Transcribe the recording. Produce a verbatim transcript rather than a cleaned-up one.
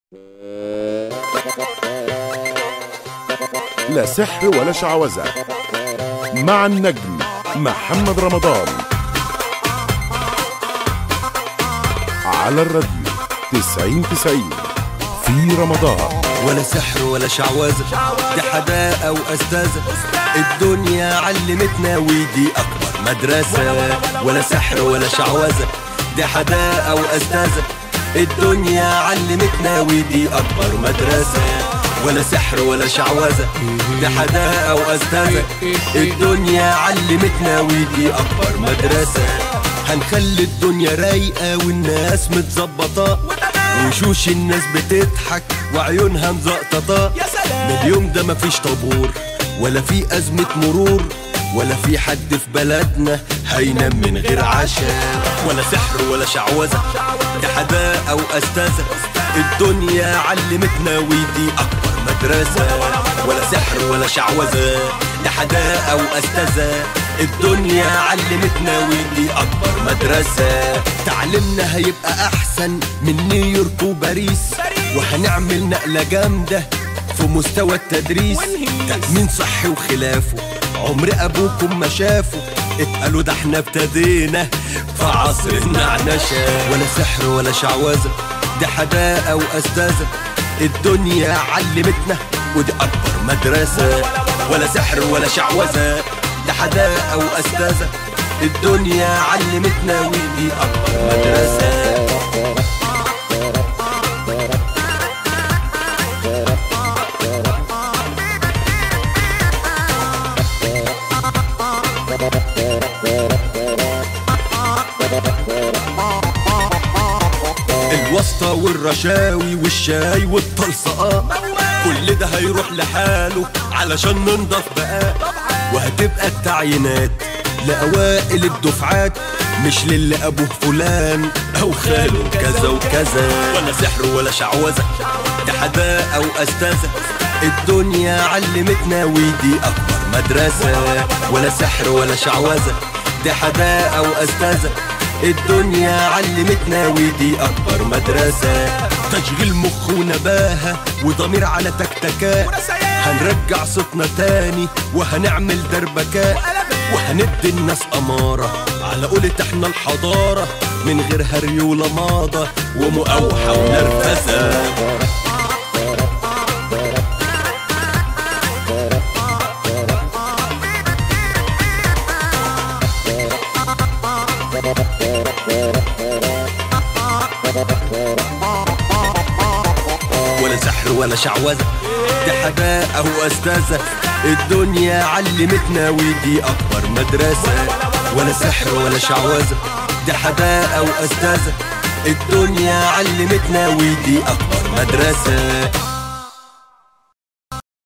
لا سحر ولا شعوذة مع النجم محمد رمضان على الراديو تسعين تسعين في رمضان. ولا سحر ولا شعوذة، دي حداقة وأستاذة، الدنيا علمتنا ودي أكبر مدرسة. ولا سحر ولا شعوذة، دي حداقة وأستاذة، الدنيا علمتنا ودي أكبر مدرسة. ولا سحر ولا شعوذة، دي حداقة وأستاذة، الدنيا علمتنا ودي أكبر مدرسة. هنخلي الدنيا رايقة والناس متظبطة، وشوش الناس بتضحك وعيونها مزقططة. من اليوم ده مفيش طابور ولا في أزمة مرور، ولا في حد في بلدنا هينام من غير عشاء. ولا سحر ولا شعوذة، دي حداقة وأستاذة، الدنيا علمتنا ودي أكبر مدرسة. ولا سحر ولا شعوذة، دي حداقة وأستاذة، الدنيا علمتنا ودي أكبر مدرسة. تعليمنا هيبقى أحسن من نيويورك وباريس، وهنعمل نقلة جامدة في مستوى التدريس. تأمين صحي وخلافه عمر أبوكم ما شافه، اتقالوا ده احنا ابتدينا في عصر النعنشة. ولا سحر ولا شعوذة، دي حداقة وأستاذة، الدنيا علمتنا ودي أكبر مدرسة. ولا سحر ولا شعوذة، دي حداقة وأستاذة، الدنيا علمتنا ودي أكبر مدرسة. الواسطة والرشاوي والشاي والطلسقة، كل ده هيروح لحاله علشان ننضف بقى. وهتبقى التعيينات لأوائل الدفعات، مش للي أبوه فلان أو خاله كذا وكذا. ولا سحر ولا شعوذة، دي حداقة وأستاذة، الدنيا علمتنا ودي أكبر مدرسة. ولا سحر ولا شعوذة، دي حداقة وأستاذة، الدنيا علمتنا ودي أكبر مدرسة. تشغيل مخ ونباهة وضمير على تكتكات، هنرجع صوتنا تاني وهنعمل دربكات، وهندي الناس أمارة على قولة احنا الحضارة، من غير هري ولماضة ومقاوحة ونرفزة. ولا سحر ولا شعوذة، دي حداقة وأستاذة، الدنيا علمتنا ودي أكبر مدرسة. ولا سحر ولا شعوذة، دي حداقة وأستاذة، الدنيا علمتنا ودي أكبر مدرسة.